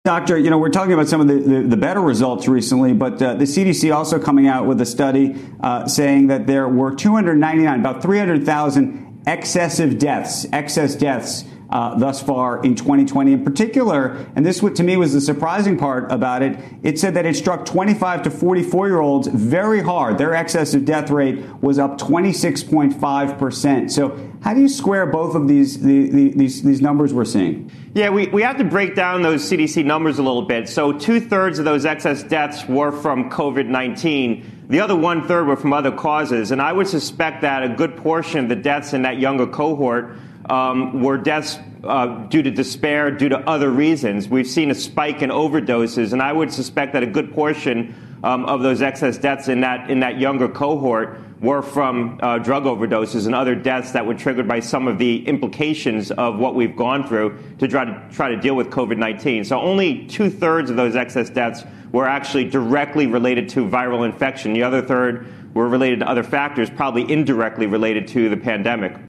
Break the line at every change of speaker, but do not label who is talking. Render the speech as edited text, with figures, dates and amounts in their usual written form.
Doctor, we're talking about some of the better results recently, but the CDC also coming out with a study saying that there were 299, about 300,000 excess deaths thus far in 2020. In particular, and this to me was the surprising part about it, it said that it struck 25 to 44-year-olds very hard. Their excess of death rate was up 26.5%. So how do you square both of these numbers we're seeing?
Yeah, we have to break down those CDC numbers a little bit. So 2/3 of those excess deaths were from COVID-19. The other 1/3 were from other causes. And I would suspect that a good portion of the deaths in that younger cohort were deaths due to despair, due to other reasons. We've seen a spike in overdoses, and I would suspect that a good portion of those excess deaths in that younger cohort were from drug overdoses and other deaths that were triggered by some of the implications of what we've gone through to try to deal with COVID-19. So only 2/3 of those excess deaths were actually directly related to viral infection. The other third were related to other factors, probably indirectly related to the pandemic.